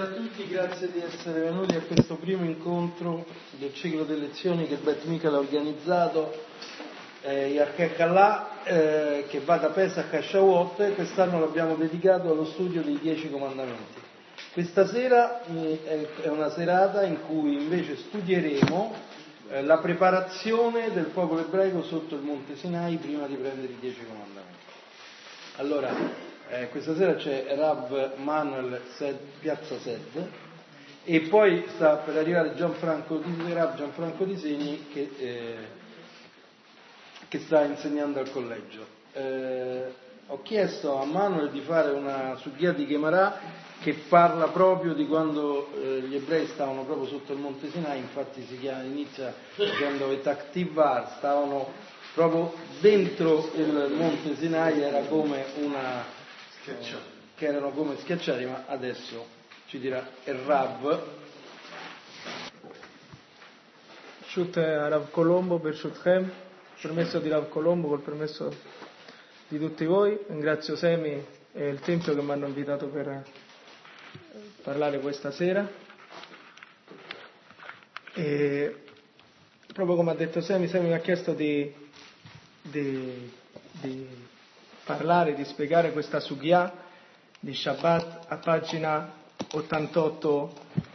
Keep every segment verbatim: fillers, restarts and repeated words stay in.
Buonasera a tutti, grazie di essere venuti a questo primo incontro del ciclo di lezioni che Bet Michael ha organizzato eh, Yarkekhallah, eh, che va da Pesach a Shavuot, e quest'anno l'abbiamo dedicato allo studio dei Dieci Comandamenti. Questa sera eh, è una serata in cui invece studieremo eh, la preparazione del popolo ebraico sotto il Monte Sinai prima di prendere i Dieci Comandamenti. Allora, Eh, questa sera c'è Rav Manuel Sed, Piazza Sed, e poi sta per arrivare Gianfranco Di, Rav Gianfranco Di Segni che, eh, che sta insegnando al collegio. Eh, ho chiesto a Manuel di fare una Sugya di Gemara che parla proprio di quando eh, gli ebrei stavano proprio sotto il Monte Sinai, infatti si chiama, inizia dicendo Etaktivar, stavano proprio dentro il Monte Sinai, era come una che erano come schiacciati, ma adesso ci dirà il Rav. Shut Rav Colombo per Shutchem, permesso di Rav Colombo, col permesso di tutti voi. Ringrazio Semi e il Tempio che mi hanno invitato per parlare questa sera. E proprio come ha detto Semi, Semi mi ha chiesto di, di, di parlare, di spiegare questa Sugya di Shabbat a pagina ottantotto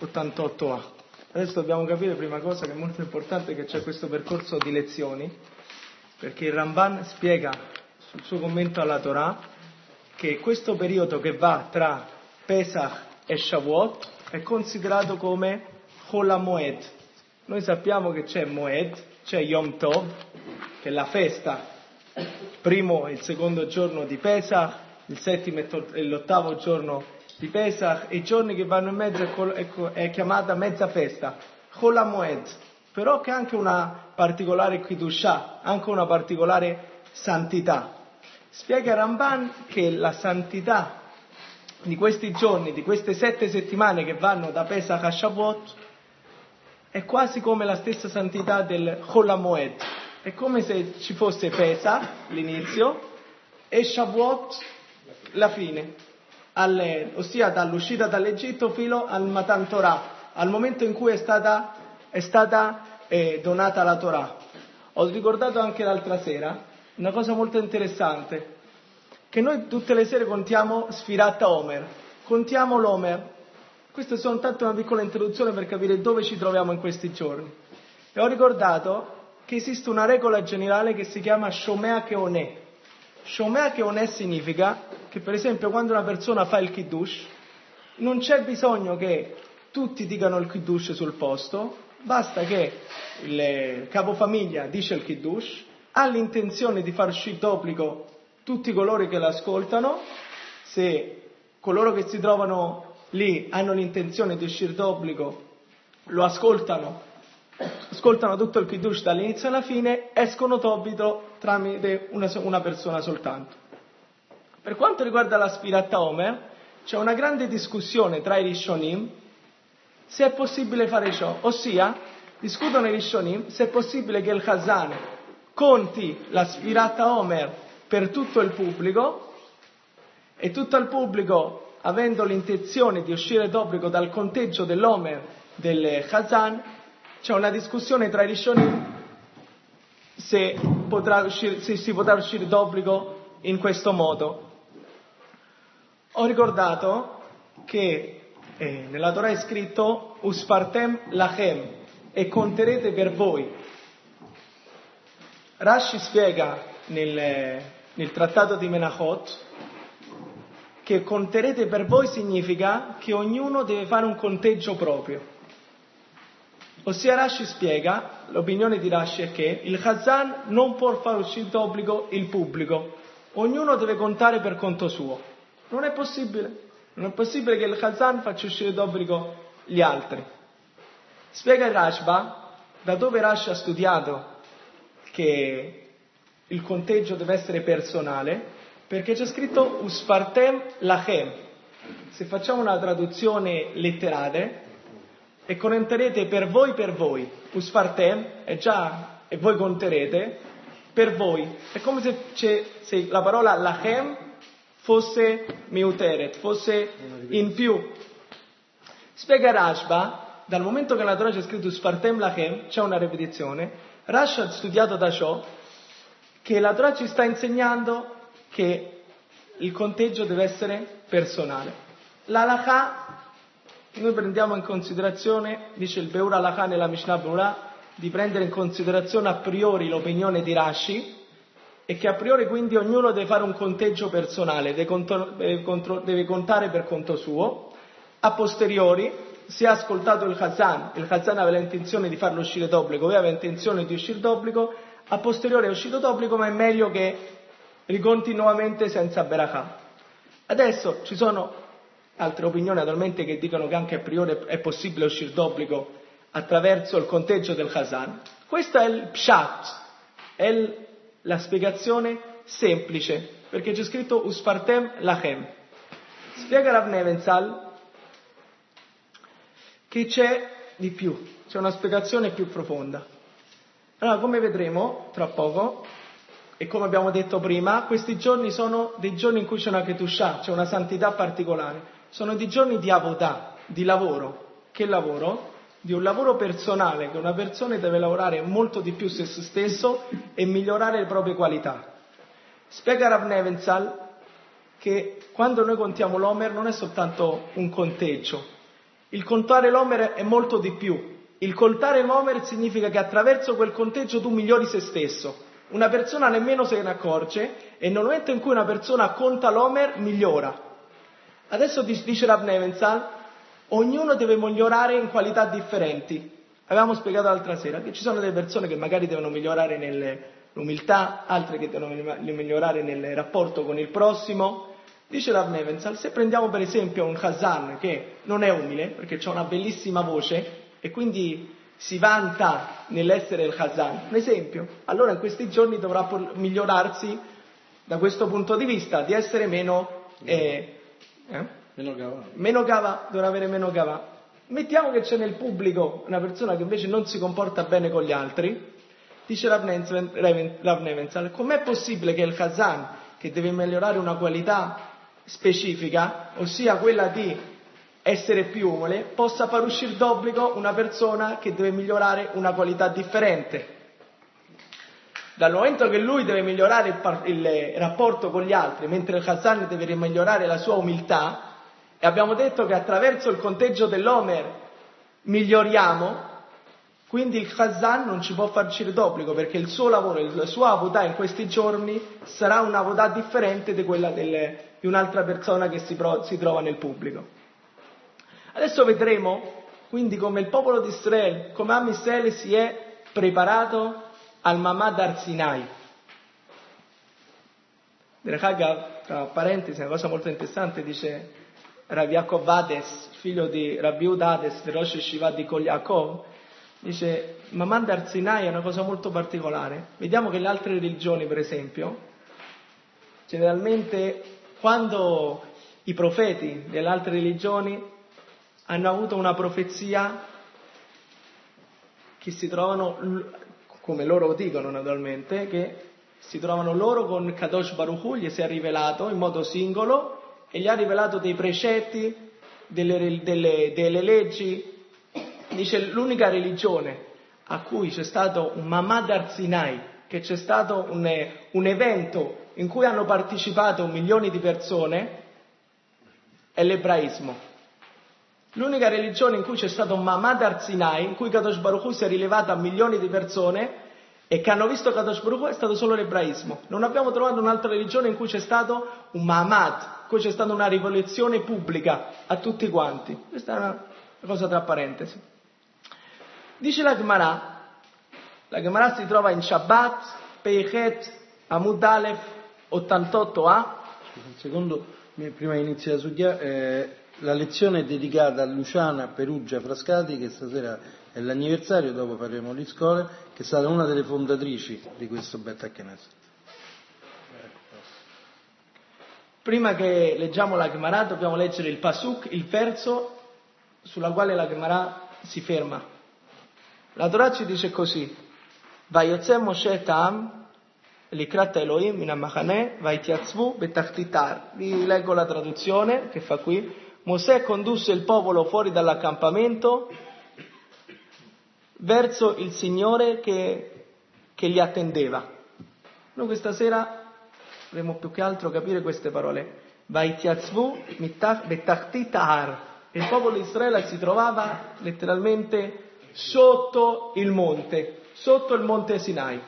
a. Adesso dobbiamo capire prima cosa che è molto importante, che c'è questo percorso di lezioni, perché il Ramban spiega sul suo commento alla Torah che questo periodo che va tra Pesach e Shavuot è considerato come Chol HaMoed. Noi sappiamo che c'è Moed, c'è Yom Tov, che è la festa, primo e il secondo giorno di Pesach, il settimo e l'ottavo giorno di Pesach, e i giorni che vanno in mezzo è, è chiamata mezza festa, Chol HaMoed, però che ha anche una particolare Kiddushah, anche una particolare santità. Spiega Ramban che la santità di questi giorni, di queste sette settimane che vanno da Pesach a Shavuot, è quasi come la stessa santità del Chol HaMoed. È come se ci fosse Pesach, l'inizio, e Shavuot, la fine, alle, ossia dall'uscita dall'Egitto fino al Matan Torah, al momento in cui è stata, è stata eh, donata la Torah. Ho ricordato anche l'altra sera una cosa molto interessante, che noi tutte le sere contiamo Sfirat Omer, contiamo l'Omer. Questa è soltanto una piccola introduzione per capire dove ci troviamo in questi giorni. E ho ricordato che esiste una regola generale che si chiama Shomea Keoneh. Shomea Keoneh significa che, per esempio, quando una persona fa il Kiddush, non c'è bisogno che tutti dicano il Kiddush sul posto, basta che il capofamiglia dice il Kiddush, ha l'intenzione di far uscire d'obbligo tutti coloro che l'ascoltano. Se coloro che si trovano lì hanno l'intenzione di uscire d'obbligo, lo ascoltano, ascoltano tutto il Kiddush dall'inizio alla fine, escono d'obbligo tramite una, una persona soltanto. Per quanto riguarda la Sfirat Omer, c'è una grande discussione tra i Rishonim se è possibile fare ciò, ossia discutono i Rishonim se è possibile che il Chazan conti la Sfirat Omer per tutto il pubblico, e tutto il pubblico, avendo l'intenzione di uscire d'obbligo dal conteggio dell'Omer del Chazan, c'è una discussione tra i Rishonim se, potrà uscire, se si potrà uscire d'obbligo in questo modo. Ho ricordato che eh, nella Torah è scritto Uspartem lachem, e conterete per voi. Rashi spiega nel, nel trattato di Menachot che conterete per voi significa che ognuno deve fare un conteggio proprio. Ossia, Rashi spiega, l'opinione di Rashi è che il Chazan non può far uscire d'obbligo il pubblico, ognuno deve contare per conto suo. Non è possibile, non è possibile che il Chazan faccia uscire d'obbligo gli altri. Spiega il Rashba, da dove Rashi ha studiato che il conteggio deve essere personale, perché c'è scritto Uspartem lachem. Se facciamo una traduzione letterale, e conterete per voi per voi, Uspartem è già, e voi conterete per voi. È come se, c'è, se la parola lachem fosse miuteret, fosse in più. Spiega Rashba, dal momento che la Torah c'è scritto Sfartem Lachem, c'è una ripetizione, Rashi ha studiato da ciò che la Torah ci sta insegnando che il conteggio deve essere personale. L'Halakha, noi prendiamo in considerazione, dice il Beur Halakha nella Mishnah Beurah, di prendere in considerazione a priori l'opinione di Rashi e che a priori quindi ognuno deve fare un conteggio personale, deve, contro, deve, contro, deve contare per conto suo. A posteriori, si è ascoltato il Chazan, il Chazan aveva l'intenzione di farlo uscire d'obbligo, lui aveva intenzione di uscire d'obbligo, a posteriori è uscito d'obbligo, ma è meglio che riconti nuovamente senza Berakah. Adesso ci sono altre opinioni naturalmente che dicono che anche a priori è possibile uscire d'obbligo attraverso il conteggio del Chazan. Questo è il Pshat, è il, la spiegazione semplice, perché c'è scritto Usfartem Lachem. Spiega Rav Nevenzal che c'è di più, c'è una spiegazione più profonda. Allora, come vedremo tra poco, e come abbiamo detto prima, questi giorni sono dei giorni in cui c'è una Ketushah, c'è una santità particolare, sono dei giorni di avodah, di lavoro. Che lavoro? Di un lavoro personale, che una persona deve lavorare molto di più su se stesso e migliorare le proprie qualità. Spiega Rav Nevenzal che quando noi contiamo l'Omer non è soltanto un conteggio, il contare l'Omer è molto di più. Il contare l'Omer significa che attraverso quel conteggio tu migliori se stesso. Una persona nemmeno se ne accorge e nel momento in cui una persona conta l'Omer migliora. Adesso dice Rav Nevenzal, ognuno deve migliorare in qualità differenti. Avevamo spiegato l'altra sera che ci sono delle persone che magari devono migliorare nell'umiltà, altre che devono migliorare nel rapporto con il prossimo. Dice Rav Nevenzal, se prendiamo per esempio un Chazan che non è umile, perché ha una bellissima voce e quindi si vanta nell'essere il Chazan, un esempio, allora in questi giorni dovrà migliorarsi da questo punto di vista, di essere meno... Eh, eh? Meno gava. Meno gava, dovrà avere meno gava. Mettiamo che c'è nel pubblico una persona che invece non si comporta bene con gli altri, dice Rav Nevenzal, com'è possibile che il Chazan, che deve migliorare una qualità specifica, ossia quella di essere più umile, possa far uscire d'obbligo una persona che deve migliorare una qualità differente? Dal momento che lui deve migliorare il, par- il rapporto con gli altri, mentre il Chazan deve migliorare la sua umiltà, e abbiamo detto che attraverso il conteggio dell'Omer miglioriamo, quindi il Chazan non ci può far uscire d'obbligo, perché il suo lavoro, la sua avodah in questi giorni sarà una avodah differente di quella delle, di un'altra persona che si, pro, si trova nel pubblico. Adesso vedremo quindi come il popolo di Israele, come Am Israele si è preparato al Mamad Har Sinai. Tra parentesi, una cosa molto interessante, dice Rav Yaakov Hades, figlio di Rabbi Yehuda Hades, di Rosh Yeshiva di Kol Yaakov, dice Mamad Har Sinai è una cosa molto particolare. Vediamo che le altre religioni, per esempio, generalmente quando i profeti delle altre religioni hanno avuto una profezia che si trovano, come loro dicono naturalmente, che si trovano loro con Kadosh Baruch Hu, gli si è rivelato in modo singolo e gli ha rivelato dei precetti, delle, delle, delle leggi. Dice l'unica religione a cui c'è stato un Mamad Har Sinai, che c'è stato un, un evento in cui hanno partecipato milioni di persone, è l'ebraismo. L'unica religione in cui c'è stato un Mamad Har Sinai, in cui Kadosh Baruch Hu si è rilevato a milioni di persone e che hanno visto Kadosh Baruch Hu, è stato solo l'ebraismo. Non abbiamo trovato un'altra religione in cui c'è stato un Mamad, in cui c'è stata una rivoluzione pubblica a tutti quanti. Questa è una cosa tra parentesi. Dice la Gemara, la Gemara si trova in Shabbat, Peichet, Amud Alef, ottantotto A. Un secondo, prima di iniziare su eh, la lezione è dedicata a Luciana Perugia Frascati, che stasera è l'anniversario, dopo faremo le scuole, che è stata una delle fondatrici di questo Bet HaKnesset. Prima che leggiamo la Gemara dobbiamo leggere il Pasuk, il verso sulla quale la Gemara si ferma. La Torah ci dice così: Vayotze Moshe Ta'am Likrat Elohim min ha-machaneh vaytiatzvu betachtitar. Vi leggo la traduzione che fa qui. Mosè condusse il popolo fuori dall'accampamento verso il Signore che, che li attendeva. Noi questa sera dovremo più che altro capire queste parole. Vaitiatzvu mitach betachti tahar. Il popolo di Israele si trovava letteralmente sotto il monte, sotto il monte Sinai.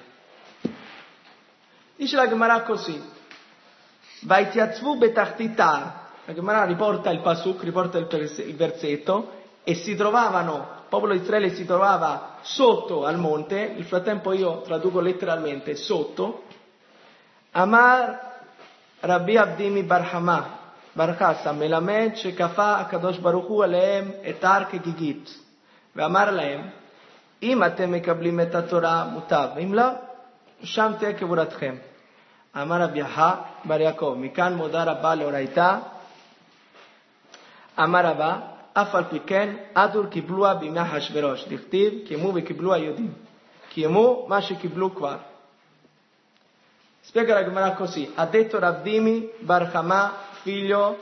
Dice la Gemara così. Vaitiatzvu betachti tahar. La Gemara riporta il pasuk, riporta il, perse, il versetto, e si trovavano, il popolo di Israele si trovava sotto al monte. Nel frattempo io traduco letteralmente sotto. Amar Rabbi Abdimi Barhama בר חסה מלמד שכפה הקדוש ברוך הוא עליהם את הר כגיגית ואמר להם אם אתם מקבלים את התורה מוטב אם לא שם תהיה קבורתכם. אמר רבי יחיא בר יעקב מכאן מודה רבה לאורייתא. אמר רבא אף על פי כן אדור קיבלוה בימי אחשוורוש דכתיב קיימו וקיבלו היהודים קיימו מה שקיבלו כבר. Spiega la Gemara così, ha detto Rav Dimi bar Hama, figlio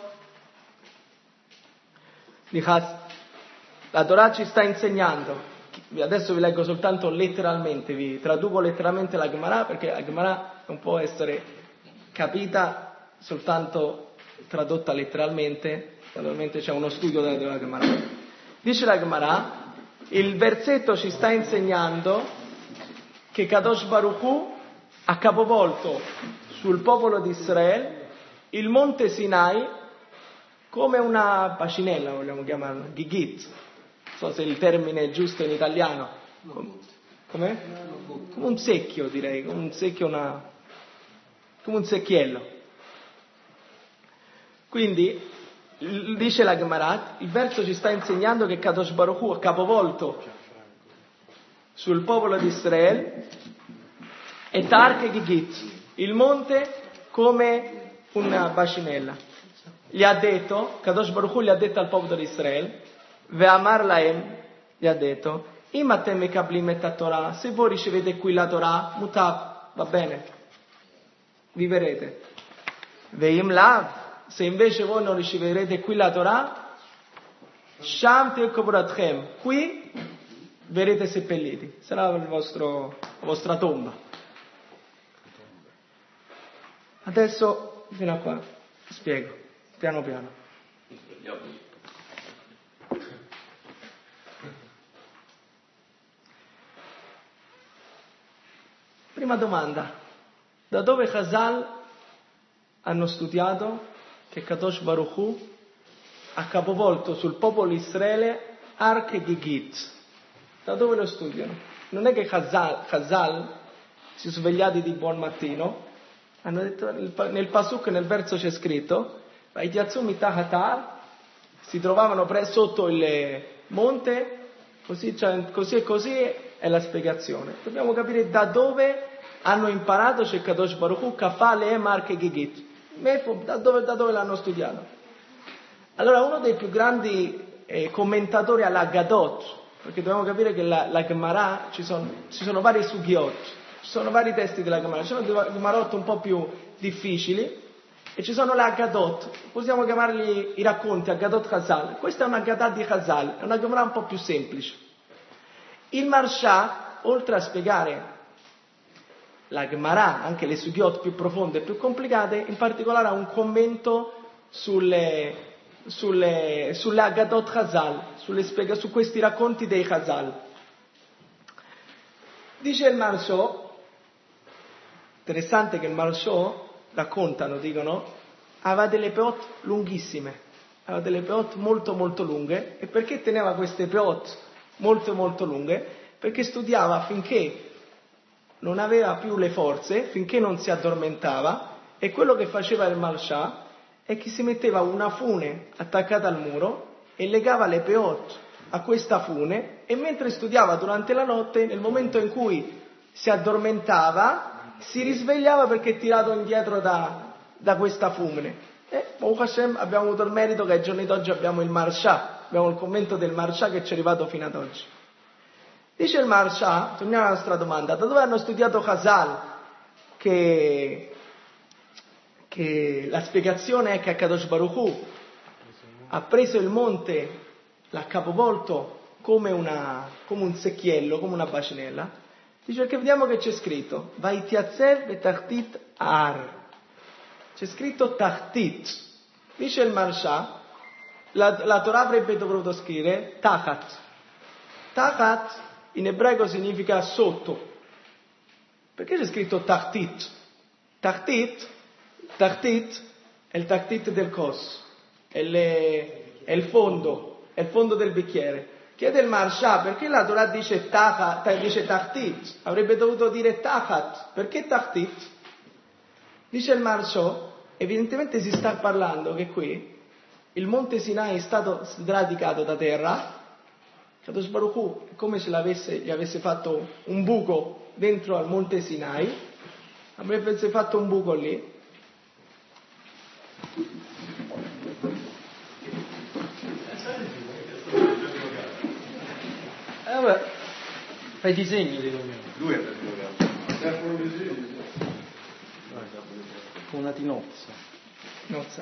di Chas. La Torah ci sta insegnando, adesso vi leggo soltanto letteralmente, vi traduco letteralmente la Gemara perché la Gemara non può essere capita soltanto tradotta letteralmente, naturalmente c'è uno studio della, della Gemara. Dice la Gemara, il versetto ci sta insegnando che Kadosh Baruch Hu ha capovolto sul popolo di Israele il monte Sinai come una bacinella, vogliamo chiamarla, gigit. Non so se il termine è giusto in italiano. Com'è? Come un secchio, direi, come un secchio, una... come un secchiello. Quindi, dice la Gemara, il verso ci sta insegnando che Kadosh Baruch Hu ha capovolto sul popolo di Israele e Tar che Gigit, il monte come una bacinella. Gli ha detto, Kadosh Baruch Hu gli ha detto al popolo di Israele, Ve'amar laem, gli ha detto, Imatem mekablim et Torah, se voi ricevete qui la Torah, mutab, va bene, viverete. Ve'im lav, se invece voi non riceverete qui la Torah, Sham te'koburatchem, qui verrete seppelliti, sarà il vostro, la vostra tomba. Adesso, fino a qua, spiego, piano piano. Prima domanda, da dove Chazal hanno studiato che Kadosh Baruch Hu ha capovolto sul popolo Israele Har Gigit? Da dove lo studiano? Non è che Chazal, Chazal si sono svegliati di buon mattino. Hanno detto, nel pasuk, nel verso c'è scritto si trovavano pre- sotto il monte, così, cioè, così e così è la spiegazione. Dobbiamo capire da dove hanno imparato c'è Kadosh Baruch Hu Kafah Lehem Har Gigit, da dove, da dove l'hanno studiato. Allora uno dei più grandi eh, commentatori alla Gadot, perché dobbiamo capire che la, la Gemara ci sono, ci sono vari sughiot. Ci sono vari testi della Gemara, ci sono dei Gemarot un po' più difficili e ci sono le Aggadot, possiamo chiamarli i racconti, Aggadot Chazal. Questa è una Aggadah di Chazal, è una Gemara un po' più semplice. Il Marsha, oltre a spiegare la Gemara, anche le Sughiot più profonde e più complicate, in particolare ha un commento sulle, sulle, sulle Aggadot Chazal, sulle spiega, su questi racconti dei Chazal. Dice il Marsha, interessante che il Marsha, raccontano, dicono, aveva delle peot lunghissime, aveva delle peot molto molto lunghe. E perché teneva queste peot molto molto lunghe? Perché studiava finché non aveva più le forze, finché non si addormentava, e quello che faceva il Marsha è che si metteva una fune attaccata al muro e legava le peot a questa fune, e mentre studiava durante la notte, nel momento in cui si addormentava, si risvegliava perché è tirato indietro da, da questa fune. E Baruch Hashem abbiamo avuto il merito che ai giorni d'oggi abbiamo il Marsha, abbiamo il commento del Marsha che ci è arrivato fino ad oggi. Dice il Marsha, torniamo alla nostra domanda, da dove hanno studiato Chazal che, che la spiegazione è che Kadosh Baruch Hu ha preso il monte, l'ha capovolto come, una, come un secchiello, come una bacinella, dice che vediamo che c'è scritto Vaitiazer betachtit ar, c'è scritto tachtit, dice il Marsha, la, la Torah avrebbe dovuto scrivere tachat. Tachat in ebraico significa sotto. Perché c'è scritto tachtit? Tachtit, tachtit è il tachtit del cos, è, le, è il fondo, è il fondo del bicchiere. Chiede il Marsha perché la Torah dice tachat, dice tachtit, avrebbe dovuto dire tachat, perché tachtit? Dice il Marsha, evidentemente si sta parlando che qui il monte Sinai è stato sradicato da terra, Kadosh Baruch Hu è come se l'avesse, gli avesse fatto un buco dentro al monte Sinai, avrebbe fatto un buco lì. Eh vabbè, fai disegni di lui. Lui è per Con una tinozza. Nozza.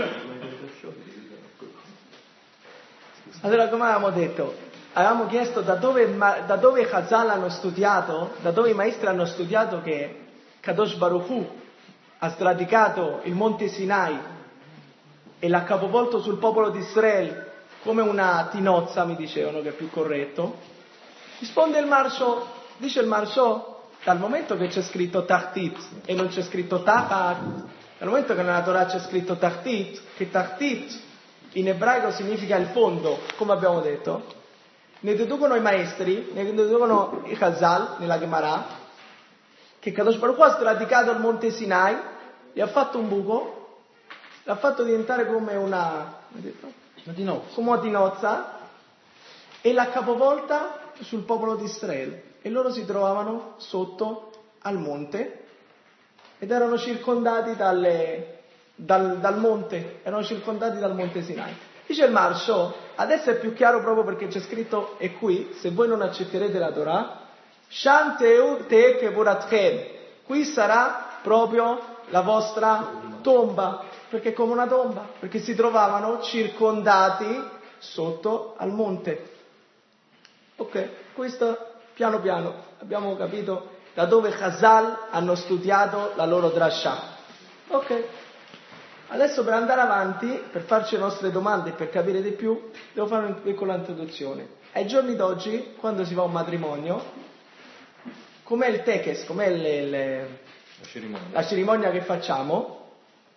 Allora, come avevamo detto, avevamo chiesto da dove, da dove Chazal hanno studiato, da dove i maestri hanno studiato che Kadosh Baruch Hu ha sradicato il monte Sinai e l'ha capovolto sul popolo di Israele come una tinozza, mi dicevano che è più corretto. Risponde il Marsho, dice il Marsho, dal momento che c'è scritto Tachtit e non c'è scritto Tachat, dal momento che nella Torah c'è scritto Tachtit, che Tachtit in ebraico significa il fondo, come abbiamo detto, ne deducono i maestri, ne deducono i Chazal nella Gemara, che Kadosh Baruch Hu ha sradicato il monte Sinai, gli ha fatto un buco, l'ha fatto diventare come una, Una tinozza. come una tinozza, e l'ha capovolta sul popolo di Israele. E loro si trovavano sotto al monte ed erano circondati dalle, dal, dal monte, erano circondati dal monte Sinai. Dice il Marsho, adesso è più chiaro proprio perché c'è scritto, e qui, se voi non accetterete la Torah, Shan teu te kevuratchem, qui sarà proprio la vostra tomba, perché è come una tomba, perché si trovavano circondati sotto al monte. Ok, questo piano piano abbiamo capito da dove Chazal hanno studiato la loro drasha. Ok, adesso per andare avanti, per farci le nostre domande e per capire di più, devo fare una piccola introduzione. Ai giorni d'oggi, quando si va a un matrimonio, com'è il tekes, com'è le, le, la cerimonia. la cerimonia che facciamo?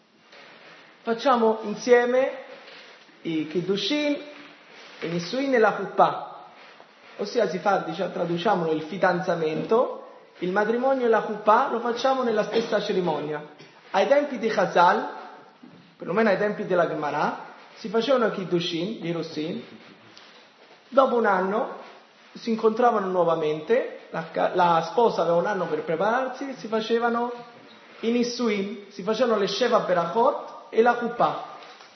Facciamo insieme i kiddushin, i nisuin e la chuppah. Ossia si fa, diciamo, traduciamolo, il fidanzamento, il matrimonio e la chuppah lo facciamo nella stessa cerimonia. Ai tempi di Chazal, perlomeno ai tempi della Gemara, si facevano i kiddushin, gli rossin, dopo un anno si incontravano nuovamente, la, la sposa aveva un anno per prepararsi, si facevano i nisuin, si facevano le sheva berachot e la chuppah.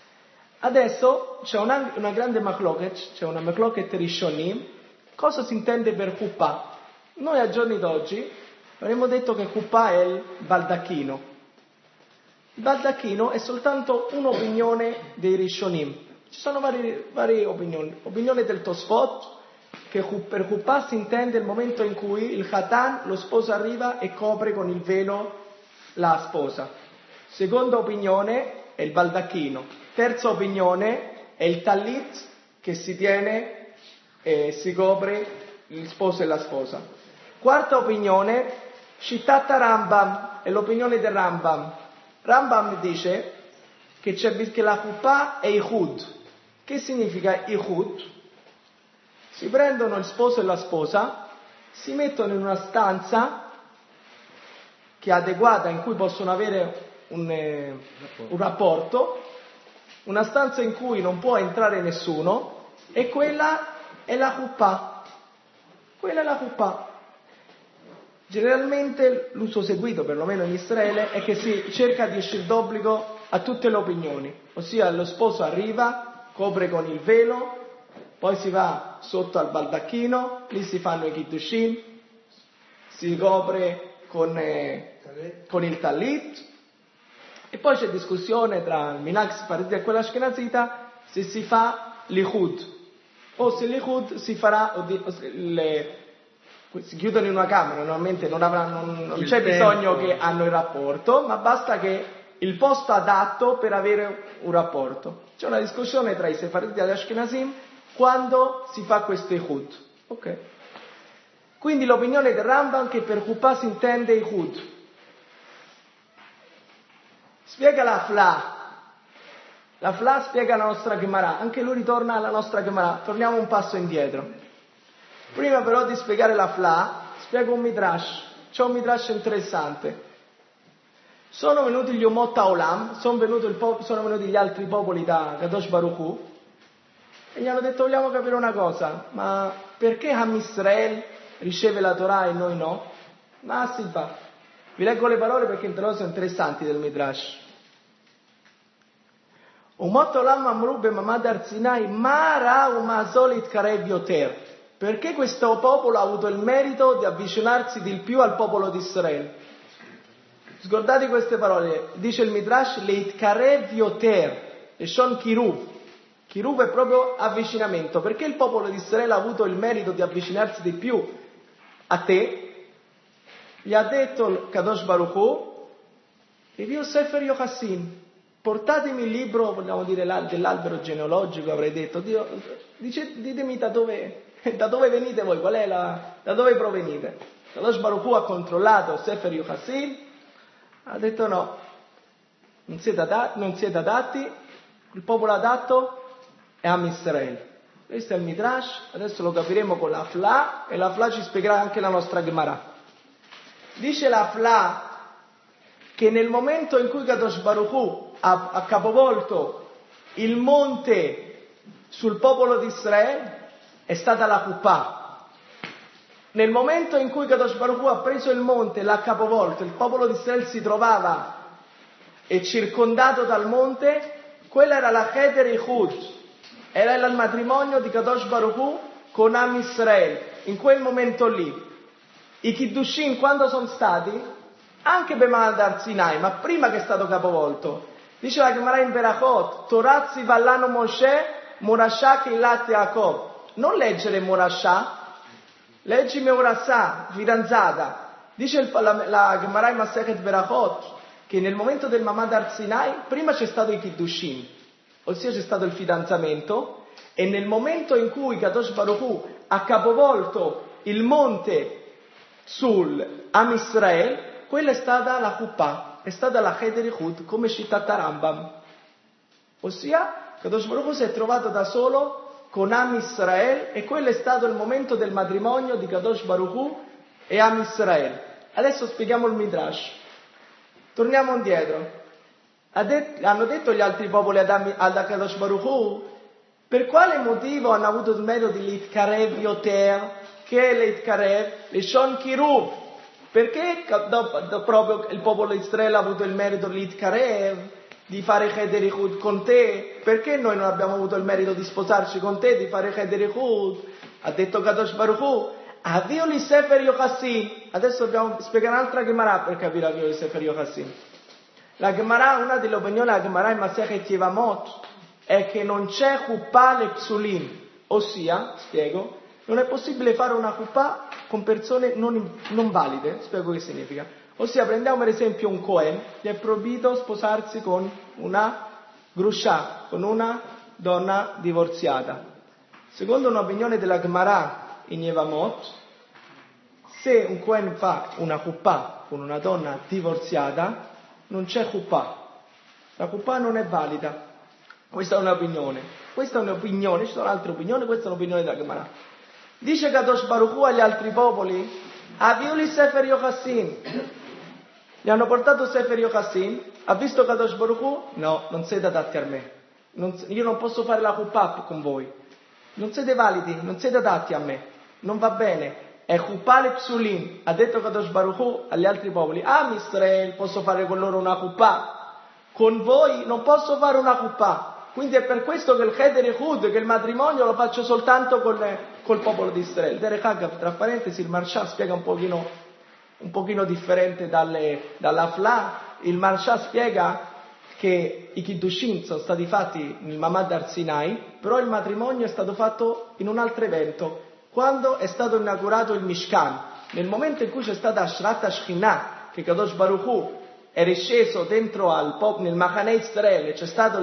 Adesso c'è una, una grande machloket, c'è una machloket rishonim. Cosa si intende per chuppah? Noi a giorni d'oggi avremmo detto che chuppah è il baldacchino. Il baldacchino è soltanto un'opinione dei rishonim. Ci sono varie, varie opinioni. Opinione del Tosfot, che per chuppah si intende il momento in cui il khatan, lo sposo, arriva e copre con il velo la sposa. Seconda opinione è il baldacchino. Terza opinione è il tallit che si tiene e si copre il sposo e la sposa. Quarta opinione, Shittata Rambam, è l'opinione del Rambam. Rambam dice che, c'è, che la chuppah è Ihud. Che significa Ihud? Si prendono il sposo e la sposa, si mettono in una stanza che è adeguata, in cui possono avere un, eh, un rapporto, una stanza in cui non può entrare nessuno, e quella è la chuppah. Quella è la chuppah. Generalmente l'uso seguito, perlomeno in Israele, è che si cerca di uscire d'obbligo a tutte le opinioni, ossia lo sposo arriva, copre con il velo, poi si va sotto al baldacchino, lì si fanno i kiddushin, si copre con, eh, con il tallit, e poi c'è discussione tra il minhag sfaradi e quella ashkenazita se si fa l'Ihud, o se l'Ihud si farà, o di, o se le, si chiudono in una camera, normalmente non, avranno, non c'è bisogno che hanno il rapporto, ma basta che il posto adatto per avere un rapporto. C'è una discussione tra i Sefariti e gli Ashkenazim quando si fa questo Ihud. Ok. Quindi l'opinione del Rambam che per Chuppah si intende Ihud. Spiega la Fla. La Fla spiega la nostra Gemara. Anche lui ritorna alla nostra Gemara. Torniamo un passo indietro. Prima però di spiegare la Fla, spiego un Midrash. C'è un Midrash interessante. Sono venuti gli Umot Haolam, sono venuti, il po- sono venuti gli altri popoli da Kadosh Baruch Hu e gli hanno detto: vogliamo capire una cosa, ma perché Am Israel riceve la Torah e noi no? Ma si fa. Vi leggo le parole perché sono interessanti del Midrash. Umot Haolam amru b'mamad Har Sinai ma ra'u ma zolit karev yoter. Perché questo popolo ha avuto il merito di avvicinarsi di più al popolo di Israele? Scordate queste parole, dice il Midrash, leit karev yoter, e shon kiruv. Kiruv è proprio avvicinamento. Perché il popolo di Israele ha avuto il merito di avvicinarsi di più a te? Gli ha detto Kadosh Baruch Hu, Rivio Sefer Yochassin, portatemi il libro, vogliamo dire, dell'albero genealogico, avrei detto, Dio, dice, ditemi da dove, da dove venite voi, qual è la, da dove provenite. Kadosh Baruch Hu ha controllato Sefer Yochassin, ha detto no, non siete, adatti, non siete adatti, il popolo adatto è Am Israel. Questo è il Midrash, adesso lo capiremo con la Fla e la Fla ci spiegherà anche la nostra Gemara. Dice la Fla che nel momento in cui Kadosh Baruch Hu ha, ha capovolto il monte sul popolo di Israele è stata la Chuppah. Nel momento in cui Kadosh Baruch Hu ha preso il monte e l'ha capovolto, il popolo di Israele si trovava e circondato dal monte, quella era la Cheder Ihud, era il matrimonio di Kadosh Baruch Hu con Am Israel, in quel momento lì. I Kiddushim quando sono stati? Anche B'mamad Har Sinai, ma prima che è stato capovolto. Dice la Gemara in Berachot, Torazzi Vallano Moshe, Morashah Keilat Yaakov. Non leggere Morashah, leggi Meurassah, fidanzata. Dice il, la, la Gemara in Masechet Berachot che nel momento del B'mamad Har Sinai prima c'è stato i Kiddushim, ossia c'è stato il fidanzamento, e nel momento in cui Kadosh Baruch Hu ha capovolto il monte sul Am Israel, quella è stata la Chuppah, è stata la Cheder Ihud, come citata Rambam. Ossia, Kadosh Baruch Hu si è trovato da solo con Am Israel e quello è stato il momento del matrimonio di Kadosh Baruch Hu e Am Israel. Adesso spieghiamo il Midrash. Torniamo indietro. Hanno detto gli altri popoli ad, Am, ad Kadosh Baruch Hu, per quale motivo hanno avuto il metodo di Litkarev Yoter, che è Litkarev, Lishon Kiruv? Perché dopo, dopo, proprio il popolo di Israele ha avuto il merito di Litkarev, di fare Cheder Ihud con te? Perché noi non abbiamo avuto il merito di sposarci con te, di fare Cheder Ihud? Ha detto Kadosh Baruch Hu, Avio li Sefer Yochassin. Adesso dobbiamo spiegare un'altra Gemara per capire Avio li Sefer Yochassin. La Gemara, una delle opinioni della Gemara in Masechet Yevamot è che non c'è Chuppah le Psulim, ossia, spiego, non è possibile fare una Chuppah con persone non, non valide. Spiego che significa. Ossia, prendiamo per esempio un Cohen, gli è proibito sposarsi con una Grusha, con una donna divorziata. Secondo un'opinione della Gemara in Yevamot, se un Cohen fa una Chuppah con una donna divorziata, non c'è Chuppah. La Chuppah non è valida. Questa è un'opinione. Questa è un'opinione, ci sono altre opinioni, questa è un'opinione della Gemara. Dice Kadosh Baruch Hu agli altri popoli, Aviuli Sefer Yochassin. Gli hanno portato Sefer Yochassin. Ha visto Kadosh Baruch Hu? No, non siete adatti a me. Non, io non posso fare la Chuppah con voi. Non siete validi, non siete adatti a me. Non va bene. È Chuppah le Psulim. Ha detto Kadosh Baruch Hu agli altri popoli, Am Israel, posso fare con loro una Chuppah. Con voi non posso fare una Chuppah. Quindi è per questo che il Cheder Ihud, che il matrimonio lo faccio soltanto col, col popolo di Israele. Derech Agav, tra parentesi, il Marsha spiega un pochino, un pochino differente dalle, dalla Fla. Il Marsha spiega che i Kiddushin sono stati fatti nel Mamad Har Sinai, però il matrimonio è stato fatto in un altro evento, quando è stato inaugurato il Mishkan. Nel momento in cui c'è stata Ashrat HaShekhinah, che Kadosh Baruch Hu è risceso dentro al pop, nel Machane Israele, c'è stata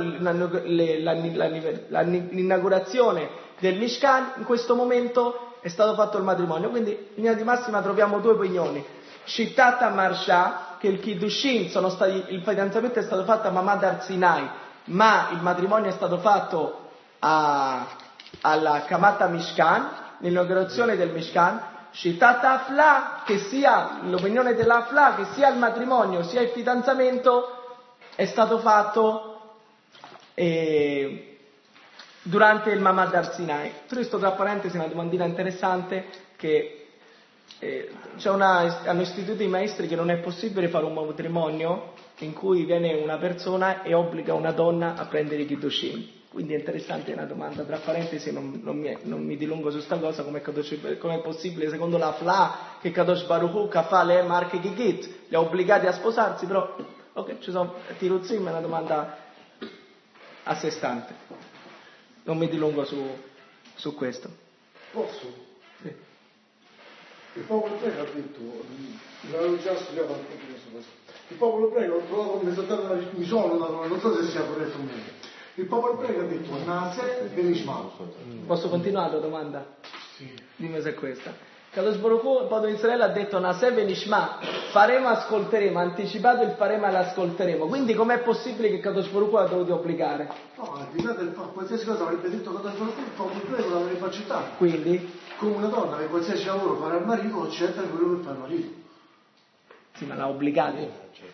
l'inaugurazione del Mishkan, in questo momento è stato fatto il matrimonio. Quindi in linea di massima troviamo due opinioni. Shittata Marsha, che il Kiddushin sono stati, il fidanzamento è stato fatto a Mamad Har Sinai, ma il matrimonio è stato fatto a, alla Kamata Mishkan, l'inaugurazione del Mishkan. Shittata Afla, che sia l'opinione dell'Afla, che sia il matrimonio sia il fidanzamento è stato fatto eh, durante il Mamad Har Sinai. Tutto questo tra parentesi è una domandina interessante che Eh, c'è una, hanno istituito i maestri che non è possibile fare un matrimonio in cui viene una persona e obbliga una donna a prendere i Kiddushin. Quindi è interessante una domanda, tra parentesi non, non, mi, non mi dilungo su sta cosa, come è possibile secondo la Fla che Kadosh Baruch Hu Kafà le Marche Gigit li ha obbligati a sposarsi, però ok, ci sono Tiruzim, è una domanda a sé stante, non mi dilungo su, su questo. Posso? Sì. Il popolo ebreo ha detto, l'avevo già studiato anche questa cosa, il popolo ebreo, ho trovato un messaggio, mi sono dato, non so se sia corretto o meno, il popolo ebreo ha detto Nase Benishma. Posso continuare la domanda? Sì. Dimmi se è questa. Kadosh Baruch Hu, il popolo di Israele ha detto Nase Benishma, faremo, ascolteremo, ha anticipato il faremo e l'ascolteremo, quindi com'è possibile che Kadosh Baruch Hu ha dovuto obbligare? No, al di là del fatto, qualsiasi cosa avrebbe detto Kadosh Baruch Hu, il popolo ebreo l'avrebbe accettato. Quindi? Come una donna che qualsiasi lavoro farà al marito, accetta quello che fa il marito. Sì, ma l'ha obbligato.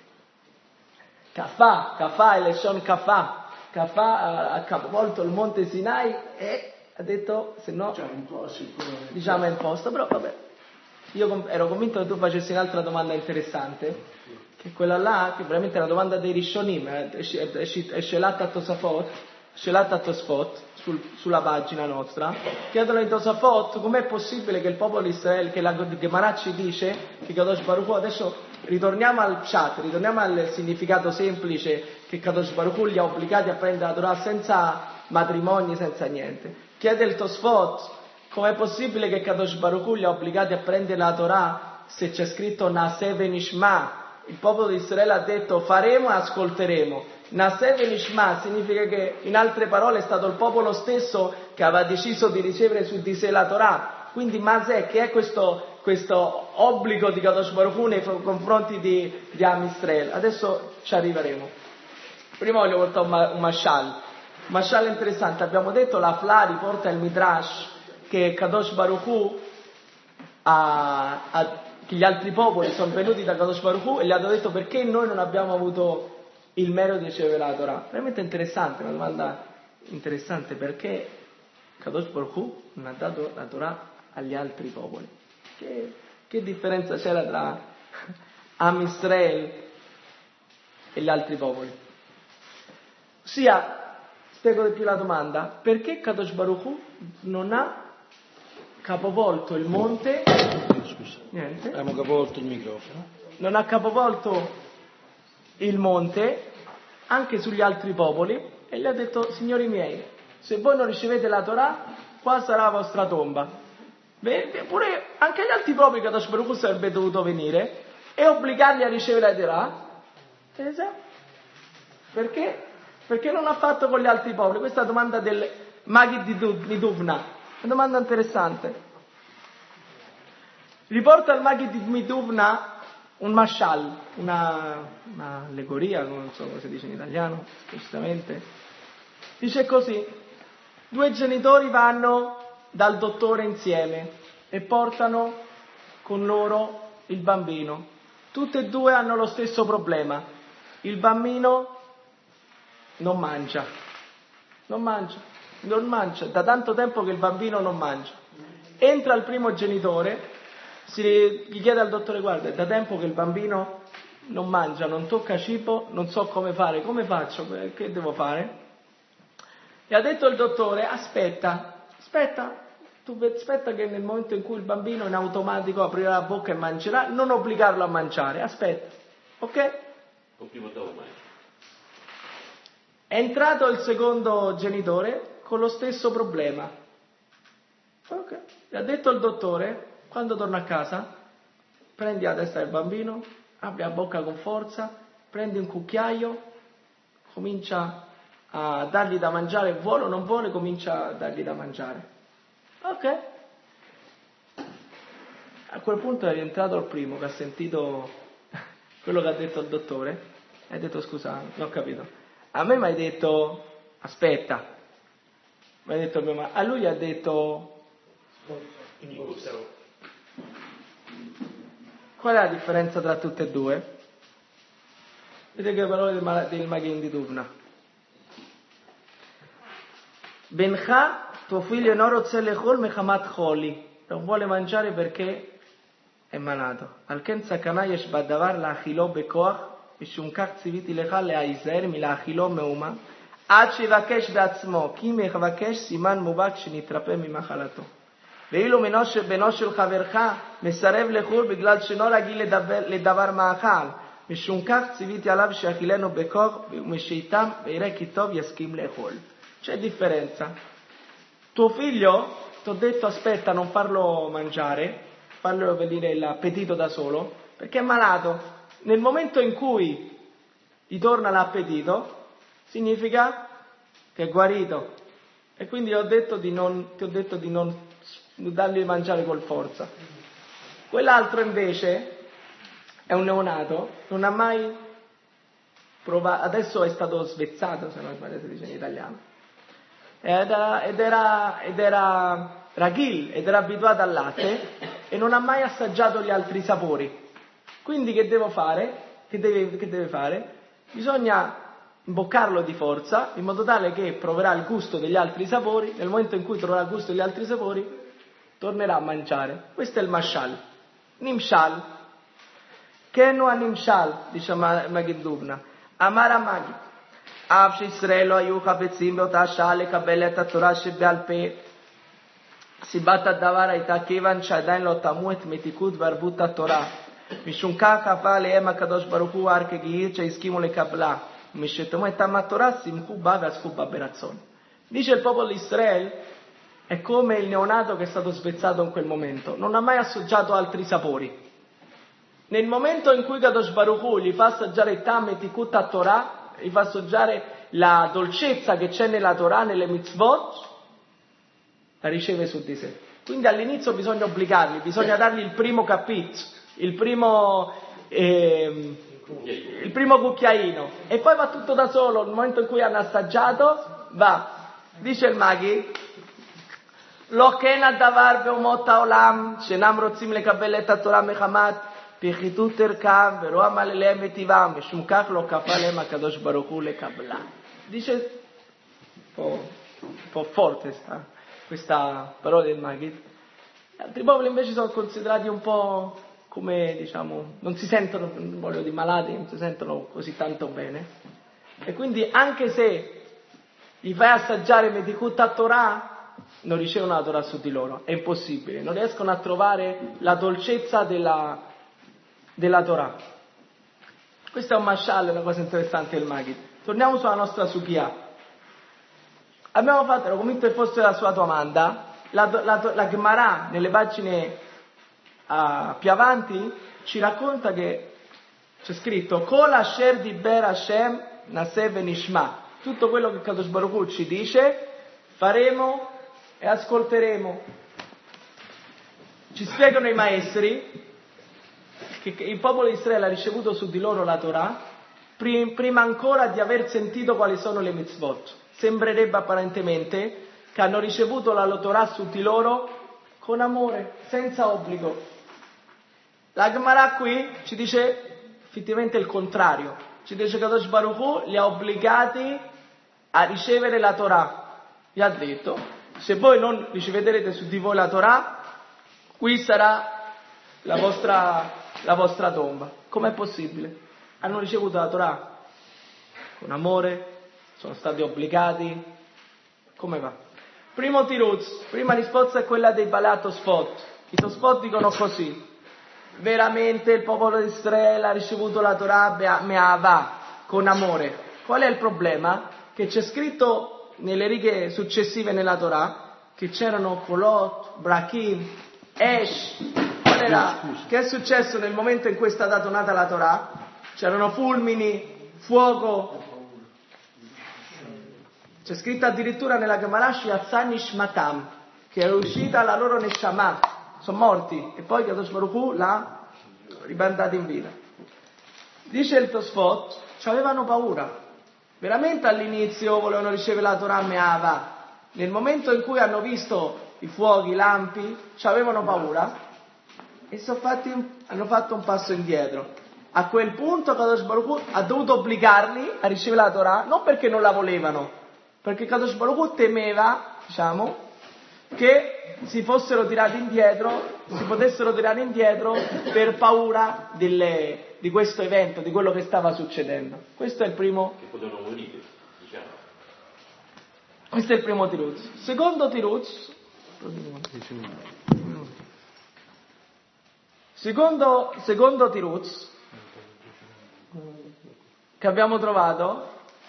Kafà, Kafà, Eleshon Kafà. Kafà ha capovolto il monte Sinai e ha detto, se no, Cioè, un po' sicuramente. diciamo è imposto, però vabbè. Io ero convinto che tu facessi un'altra domanda interessante, che quella là, che veramente è una domanda dei Rishonim, è Shelat HaTosafot, Shelat HaTosfot, sul, sulla pagina nostra, chiedono in Tosafot com'è possibile che il popolo di Israele, che la Gemara ci dice, che Kadosh Baruch Hu, adesso ritorniamo al Pshat, ritorniamo al significato semplice, che Kadosh Baruch Hu li ha obbligati a prendere la Torah senza matrimoni, senza niente. Chiede il Tosfot, com'è possibile che Kadosh Baruch Hu li ha obbligati a prendere la Torah se c'è scritto Naseh Venishma? Il popolo di Israele ha detto faremo e ascolteremo. Naseh Venishma significa che, in altre parole, è stato il popolo stesso che aveva deciso di ricevere su di sé la Torah. Quindi Maseh, che è questo, questo obbligo di Kadosh Baruch Hu nei confronti di, di Am Israel? Adesso ci arriveremo. Prima voglio portare un, un mashal. Un mashal interessante. Abbiamo detto, la Fla riporta il Midrash che Kadosh Baruch Hu ha, ha, che gli altri popoli sono venuti da Kadosh Baruch Hu e gli hanno detto perché noi non abbiamo avuto il merito di ricevere la Torah. Veramente interessante, una domanda interessante, perché Kadosh Baruch Hu non ha dato la Torah agli altri popoli. Che, che differenza c'era tra Am Israel e gli altri popoli? Ossia, spiego di più la domanda, perché Kadosh Baruch Hu non ha capovolto il monte? Scusa, Niente. abbiamo capovolto il microfono. Non ha capovolto il monte anche sugli altri popoli e gli ha detto: signori miei, se voi non ricevete la Torah, qua sarà la vostra tomba. Beh, pure anche gli altri popoli Kadosh Baruch Hu sarebbe dovuto venire e obbligarli a ricevere la Torah. Perché? Perché non ha fatto con gli altri popoli? Questa è la domanda del Magid di Duvna, una domanda interessante. Riporta il Magid di Miduvna un mashal, una, una allegoria, non so come si dice in italiano, giustamente. Dice così: due genitori vanno dal dottore insieme e portano con loro il bambino. Tutti e due hanno lo stesso problema. Il bambino non mangia, non mangia, non mangia, da tanto tempo che il bambino non mangia. Entra il primo genitore, si gli chiede al dottore: guarda, è da tempo che il bambino non mangia, non tocca cibo, non so come fare, come faccio, che devo fare? E ha detto il dottore: aspetta, aspetta, tu aspetta che nel momento in cui il bambino in automatico aprirà la bocca e mangerà, non obbligarlo a mangiare, aspetta, ok? O prima o dopo mangia. È entrato il secondo genitore con lo stesso problema. Ok. Gli ha detto il dottore, quando torna a casa, prendi la testa del bambino, apri la bocca con forza, prendi un cucchiaio, comincia a dargli da mangiare, vuole o non vuole, comincia a dargli da mangiare. Ok. A quel punto è rientrato il primo che ha sentito quello che ha detto il dottore e ha detto: scusa, non ho capito. A me mi hai detto aspetta, mi hai detto il mio ma- a lui gli ha detto qual è la differenza tra tutte e due? Vedete che parole del, ma- del Maghin di Dubna. Bencha, tuo figlio non rozze lechol mechamat choli, non vuole mangiare perché è malato. Al ken sakana yesh badavar laachilo bekoach משום כך ציוויתי לך להיזהר מלהאכילו מאומה עד שיבקש בעצמו, כי אם יבקש סימן מובהק שנתרפא ממחלתו. ואילו בנו של חברך מסרב לאכול בגלל שאינו רגיל לדבר מאכל, משום כך ציוויתי עליו שיאכילנו בכוח ומשאיתם ויראה כי טוב יסכים לאכול. C'è differenza. Tuo figlio, ti ho detto aspetta, non farlo mangiare, farlo venire l'appetito da solo, perché è malato. Nel momento in cui gli torna l'appetito, significa che è guarito. E quindi ho detto di non, ti ho detto di non dargli da mangiare con forza. Quell'altro invece è un neonato, non ha mai provato, adesso è stato svezzato, se non sbagliate dice in italiano, ed era, ed era, ed era raghil, ed era abituato al latte e non ha mai assaggiato gli altri sapori. Quindi che devo fare? Che deve, che deve fare? Bisogna imboccarlo di forza in modo tale che proverà il gusto degli altri sapori. Nel momento in cui troverà il gusto degli altri sapori tornerà a mangiare. Questo è il mashal. Nimshal. Che no a nimshal, dice Magid Dubna. Amara Magid. Av Israelo ayu chapetzim beota shah lekabel et haTorah shebe'al peh. סיבת הדבר הייתה כיוון שעדיין לא תמו את מתיקות וערבות התורה. משום כך כפה עליהם הקדוש ברוך הוא הר כגאית שהסכימו לקבלה. ומשתמו את עם התורה שמחו בה ועסקו בה ברצון. Dice il popolo di Israele è come il neonato che è stato svezzato in quel momento. Non ha mai assaggiato altri sapori. Nel momento in cui Kadosh Baruch Hu gli fa assaggiare il Tam e Tikut a Torah, gli fa assaggiare la dolcezza che c'è nella Torah, nelle mitzvot, la riceve su di sé. Quindi all'inizio bisogna obbligarli, bisogna dargli il primo capitolo, il primo, eh, il primo cucchiaino, e poi va tutto da solo. Nel momento in cui hanno assaggiato, va. Dice il Maghi, lo ken ad-davar be'umot ha'olam she'enam rotzim lekabel et haTorah mechamat pechitut erkam ve'ro'am alelehem metivam mishum kach lo kafa alehem hakadosh baruch hu lekabla. Dice un po', un po' forte sta questa parola del Magid. Gli altri popoli invece sono considerati un po' come, diciamo, non si sentono, non voglio di malati, non si sentono così tanto bene. E quindi anche se gli fai assaggiare Metikut a Torah, non ricevono la Torah su di loro, è impossibile, non riescono a trovare la dolcezza della, della Torah. Questo è un mashal, una cosa interessante del Magid. Torniamo sulla nostra Sugya. Abbiamo fatto, ero convinto che fosse la sua domanda, la, la, la Gemara nelle pagine uh, più avanti ci racconta che c'è scritto Kol asher diber Hashem naseh venishma. Tutto quello che Kadosh Baruch Hu ci dice faremo e ascolteremo. Ci spiegano i maestri che il popolo di Israele ha ricevuto su di loro la Torah prima ancora di aver sentito quali sono le mitzvot. Sembrerebbe apparentemente che hanno ricevuto la Torah su di loro con amore, senza obbligo. La Gemara qui ci dice effettivamente il contrario. Ci dice che Kadosh Baruch Hu li ha obbligati a ricevere la Torah. Gli ha detto, se voi non riceverete su di voi la Torah, qui sarà la vostra, la vostra tomba. Com'è possibile? Hanno ricevuto la Torah con amore, sono stati obbligati. Come va? Primo tiruz, prima risposta è quella dei Balatosfot. I Tosfot dicono così: veramente il popolo di Israele ha ricevuto la Torah me'ava, con amore. Qual è il problema? che c'è scritto nelle righe successive nella Torah che c'erano Kolot, Brakim, Esh. Qual era? Che è successo nel momento in cui è stata donata la Torah? C'erano fulmini, fuoco. C'è scritto addirittura nella Gemara Shiatzan Ishmatam, che è uscita la loro Neshama, sono morti, e poi Kadosh Baruch Hu l'ha ribandata in vita. Dice il Tosfot, ci avevano paura, veramente all'inizio volevano ricevere la Torah Me'ava, nel momento in cui hanno visto i fuochi, i lampi, ci avevano paura e sono fatti, hanno fatto un passo indietro. A quel punto Kadosh Baruch Hu ha dovuto obbligarli a ricevere la Torah, non perché non la volevano, perché Kadosh Baruch Hu temeva, diciamo, che si fossero tirati indietro, si potessero tirare indietro per paura delle, di questo evento, di quello che stava succedendo. Questo è il primo. Che potevano morire, diciamo. Questo è il primo tiruz. Secondo tiruz. Secondo, secondo tiruz che abbiamo trovato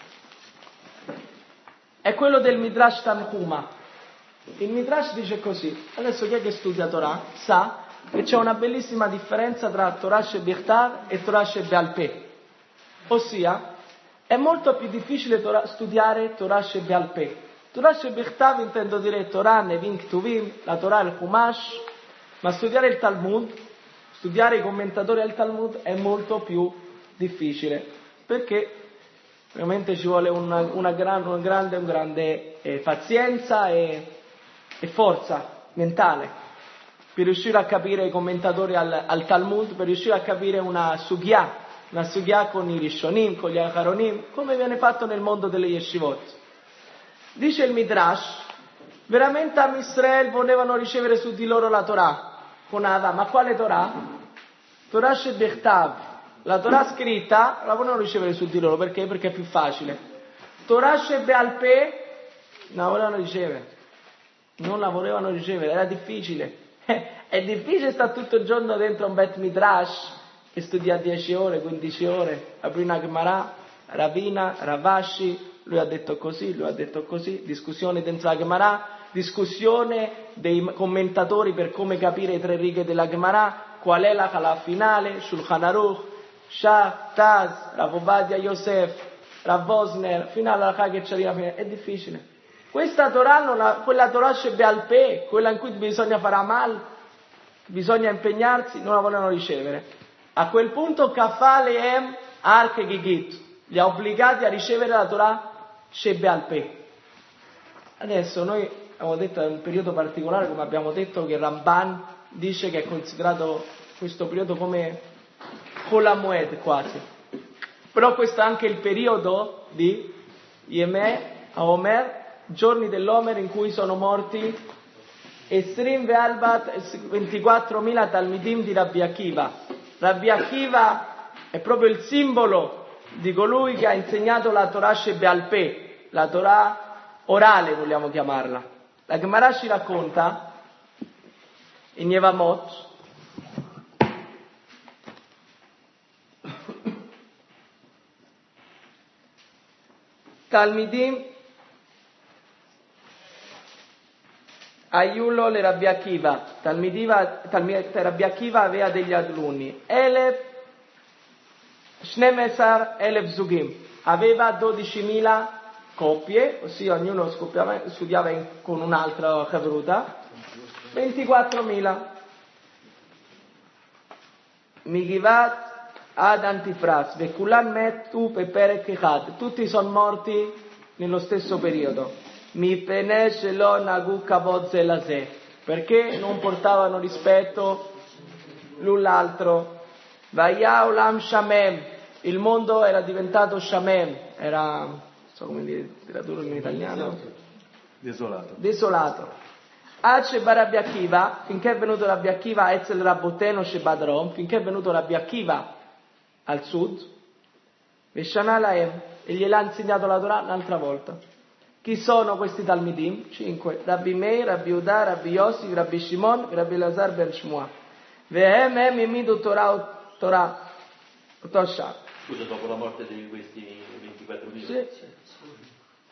è quello del Midrash Tanhuma. Il Midrash dice così, adesso chi è che studia Torah sa che c'è una bellissima differenza tra Torah Shebichtav e Torah Shebe'al Peh, ossia è molto più difficile tora, studiare Torah Shebe'al Peh. Torah Shebichtav intendo dire Torah, Nevim, Ktuvim, la Torah e il Chumash, ma studiare il Talmud, studiare i commentatori al Talmud è molto più difficile, perché ovviamente ci vuole una, una, gran, una grande, un grande eh, pazienza e, e forza mentale per riuscire a capire i commentatori al, al Talmud, per riuscire a capire una sugya, una sugya con i Rishonim, con gli Acharonim, come viene fatto nel mondo delle Yeshivot. Dice il Midrash, veramente Am Israel volevano ricevere su di loro la Torah, con Ava, ma quale Torah? Torah Shebichtav. La Torah scritta la volevano ricevere su di loro, perché? Perché è più facile. Torah Shebe'al Peh non la volevano ricevere, non la volevano ricevere, era difficile. È difficile stare tutto il giorno dentro un Bet Midrash e studiare dieci ore, quindici ore, aprire una Gemara, Ravina, Ravashi, lui ha detto così, lui ha detto così, discussione dentro la Gemara, discussione dei commentatori per come capire le tre righe della Gemara, qual è la Kala finale, Shulchan Aruch, Shah, Taz, Rav Ovadia Yosef, Rav Vosner, fino alla che ci arriva, è difficile. Questa Torah, non ha, quella Torah Shebe'al Peh, quella in cui bisogna fare amal, bisogna impegnarsi, non la volevano ricevere. A quel punto Kafale Em Arche Gigit li ha obbligati a ricevere la Torah Shebe'al Peh. Adesso noi abbiamo detto è un periodo particolare, come abbiamo detto che Ramban dice che è considerato questo periodo come Chol Moed quasi, però questo è anche il periodo di Yemeh Haomer, giorni dell'Omer in cui sono morti Esrim Ve'albat ventiquattromila Talmidim di Rabbi Akiva. Rabbi Akiva è proprio il simbolo di colui che ha insegnato la Torah Shebe'al Peh, la Torah orale vogliamo chiamarla. La Gemara ci racconta in Yevamot Talmidim Aiulo le Rabbi Akiva, Talmidiva, Talmid, Rabbi Akiva aveva degli alunni, Elef, Shnemesar Elef Zugim, aveva dodicimila coppie, ossia ognuno studiava, studiava in, con un'altra chavruta, ventiquattromila. Migivat ad Antifras, Vekulan Metu Peperek Echad, tutti sono morti nello stesso periodo. Mi penesh lo nagu kavod zelazeh, perché non portavano rispetto l'un l'altro. Vaya olam shamem, il mondo era diventato shamem, era, non so come dire, tradurlo in italiano, Desolato. desolato. Ad Sheba Rabbi Akiva, finché è venuto Rabbi Akiva a Etzel Rabboteno Sheba Drom, finché è venuto Rabbi Akiva al sud, Veshana Laem, e gliel'ha insegnato la Torah un'altra volta. Chi sono questi Talmidim? Cinque. Rabbi Meir, Rabbi Uda, Rabbi Yossi, Rabbi Shimon, Rabbi Elazar ben Shmuel. Vehem em imidu Torah Torah Tosha. Scusa, dopo la morte di questi ventiquattromila? Sì.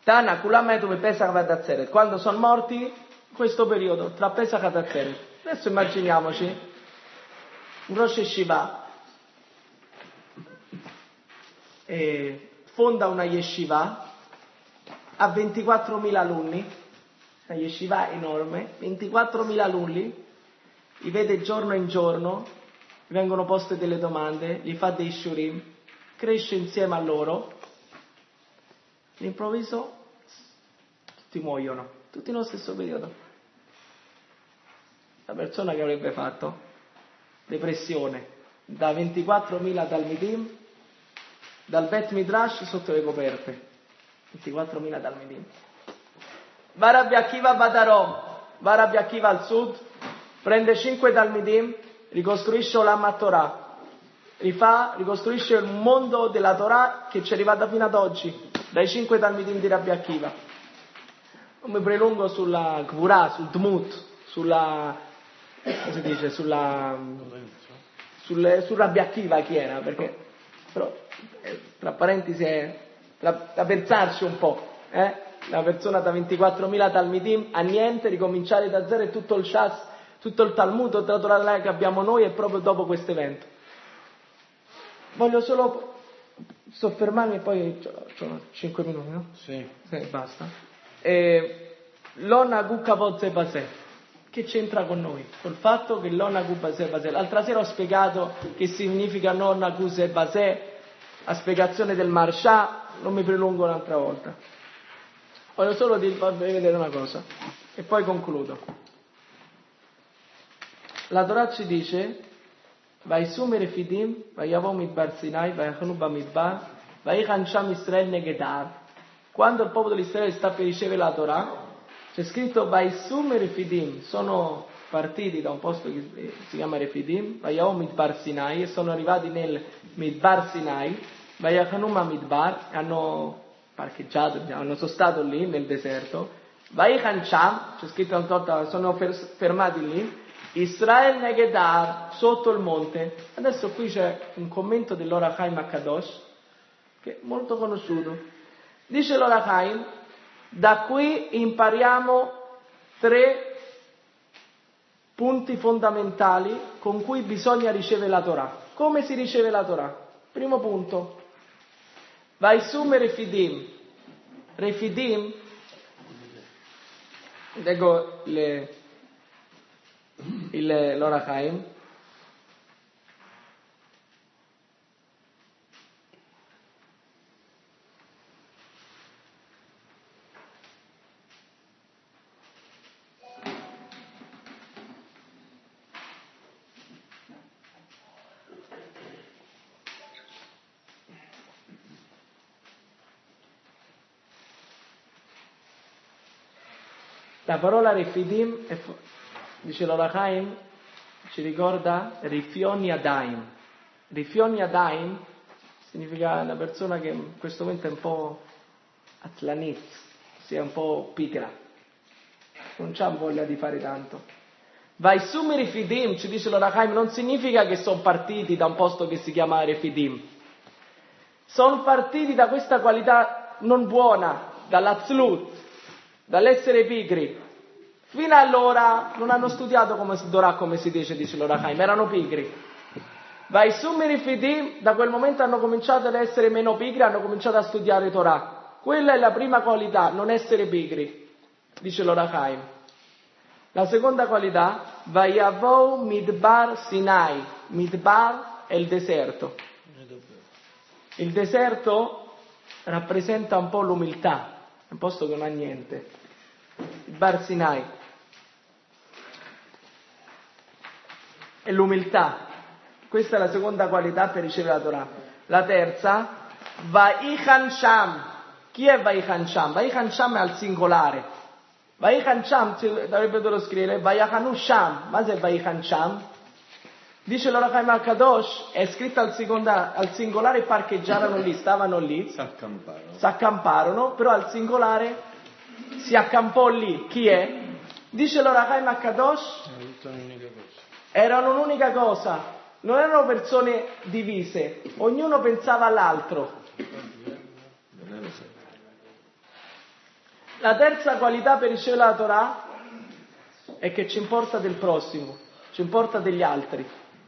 Tana Kulametu e Pesach ad Atzeret. Quando sono morti, questo periodo, tra Pesach ad Atzeret. Adesso immaginiamoci un Rosh Yeshiva e fonda una yeshiva, ha ventiquattromila alunni, una yeshiva enorme, ventiquattromila alunni, li vede giorno in giorno, gli vengono poste delle domande, gli fa dei shurim, cresce insieme a loro, all'improvviso tutti muoiono, tutti nello stesso periodo. La persona che avrebbe fatto depressione, da ventiquattromila Talmidim, dal Bet Midrash sotto le coperte, ventiquattromila Talmidim. Va Rabbi Akiva Badarom, va Rabbi Akiva al sud, prende cinque Talmidim, ricostruisce Olam Torah, rifà, ricostruisce il mondo della Torah che ci è arrivata fino ad oggi, dai cinque Talmidim di Rabbi Akiva. Non mi prolungo sulla Gvurah, sul Dmut, sulla, come si dice, sulla, sulle, su Rabbi Akiva chi era, perché, però, tra parentesi, è da, da pensarci un po', eh? Una persona da ventiquattromila Talmidim a niente, ricominciare da zero e tutto il Shas, tutto il Talmud, tutta la Torah che abbiamo noi è proprio dopo questo evento. Voglio solo soffermarmi e poi ho cinque minuti, no? Sì. Sì, basta. E, L'Ona Gukka Vozze Basè, che c'entra con noi? Col fatto che l'Ona Gukka Vozze Basè, l'altra sera ho spiegato che significa L'Ona Gukka Basè, a spiegazione del Marsha, non mi prolungo un'altra volta. Voglio solo farvi vedere una cosa e poi concludo. La Torah ci dice: Vaisum Refidim, Vayavo Midbar Sinai, Vayachnu Bamidbar, Vayichan Sham Israel Negedar. Quando il popolo di Israele sta per ricevere la Torah, c'è scritto Vaisum Refidim, sono partiti da un posto che si chiama Refidim, Vayavo Midbar Sinai, e sono arrivati nel Midbar Sinai, Vayachnu Bamidbar, hanno parcheggiato, hanno sono stato lì nel deserto. Vayichan Sham, c'è scritto una volta, sono fermati lì. Israel Negedar, sotto il monte. Adesso qui c'è un commento dell'Ora Chaim HaKadosh che è molto conosciuto. Dice l'Ora Chaim: da qui impariamo tre punti fondamentali con cui bisogna ricevere la Torah. Come si riceve la Torah? Primo punto: Vaisum Refidim. Refidim, leggo le il l'Ora Chaim. La parola Refidim, è, dice l'Ora Chaim, ci ricorda Rifion Yadayim. Rifion Yadayim significa una persona che in questo momento è un po' atlanit, sia un po' pigra, non c'ha voglia di fare tanto. Vaisum Refidim, ci dice l'Ora Chaim, non significa che sono partiti da un posto che si chiama Refidim. Sono partiti da questa qualità non buona, dall'atzlut, dall'essere pigri. Fino allora non hanno studiato come si Torah, come si dice, dice l'Ora Chaim, erano pigri. Vaisum Refidim, da quel momento hanno cominciato ad essere meno pigri, hanno cominciato a studiare Torah. Quella è la prima qualità, non essere pigri, dice l'Ora Chaim. La seconda qualità, Vayavou Midbar Sinai. Midbar è il deserto. Il deserto rappresenta un po' l'umiltà, un posto che non ha niente. Il Bar Sinai è l'umiltà. Questa è la seconda qualità per ricevere la Torah. La terza, Vaichan Sham. Chi è Vaichan Sham? Vaichan Sham è al singolare. Vaichan Sham, dovrebbe doverlo scrivere, Vaichanu Sham. Ma se è Vaichan Sham? Dice l'Ora Chaim HaKadosh, è scritto al, seconda, al singolare, parcheggiarono lì, stavano lì, S'accamparono. s'accamparono, però al singolare si accampò lì. Chi è? Dice l'Ora Chaim HaKadosh, erano un'unica cosa, non erano persone divise, ognuno pensava all'altro. La terza qualità per ricevere la Torah è che ci importa del prossimo, ci importa degli altri.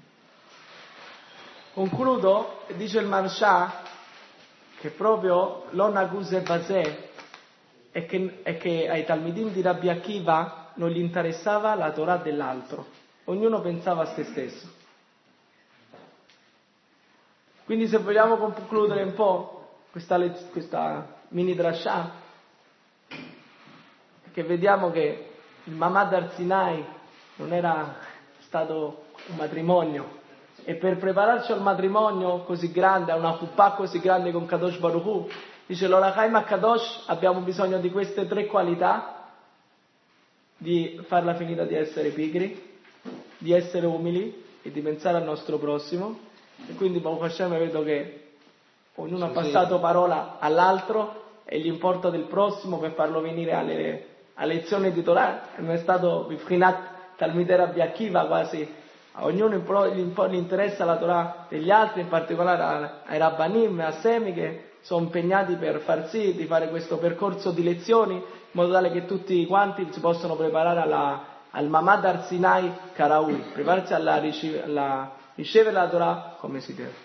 Concludo, dice il Marsha, che proprio l'Onaguse Bazè è che, è che ai Talmidim di Rabbi Akiva non gli interessava la Torah dell'altro, ognuno pensava a se stesso. Quindi se vogliamo concludere un po' questa, lez- questa mini drasha, che vediamo che il Mamad Arsinai non era stato un matrimonio, e per prepararci al matrimonio così grande, a una puppà così grande con Kadosh Baruch Hu, dice l'Orachaim Kadosh, abbiamo bisogno di queste tre qualità, di farla finita di essere pigri, di essere umili e di pensare al nostro prossimo. E quindi Baruch Hashem vedo che ognuno ha passato parola all'altro e gli importa del prossimo per farlo venire alle, alle lezioni di Torah. Non è stato Bifrinat Talmidei Rabbi Akiva quasi, a ognuno gli interessa la Torah degli altri, in particolare ai Rabbanim e a Semi che sono impegnati per far sì di fare questo percorso di lezioni in modo tale che tutti quanti si possano preparare alla, al Mamad Arsinai Karaui, prepararsi alla, alla ricevere la Torah come si deve.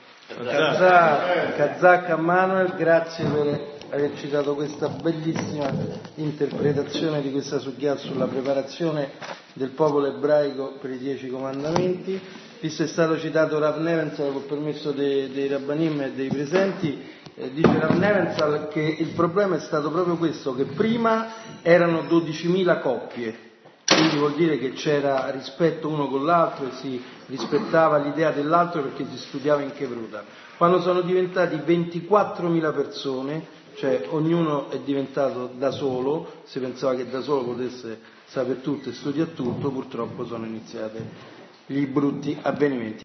Kazak Manuel, grazie per averci dato questa bellissima interpretazione di questa sugya sulla preparazione del popolo ebraico per i dieci comandamenti. Visto è stato citato Rav Nevensal con permesso dei, dei Rabbanim e dei presenti, eh, dice Rav Nevensal che il problema è stato proprio questo, che prima erano dodicimila coppie, quindi vuol dire che c'era rispetto uno con l'altro e si rispettava l'idea dell'altro perché si studiava in Chevruta. Quando sono diventati ventiquattromila persone, cioè ognuno è diventato da solo, si pensava che da solo potesse sapere tutto e studiare tutto, purtroppo sono iniziati gli brutti avvenimenti.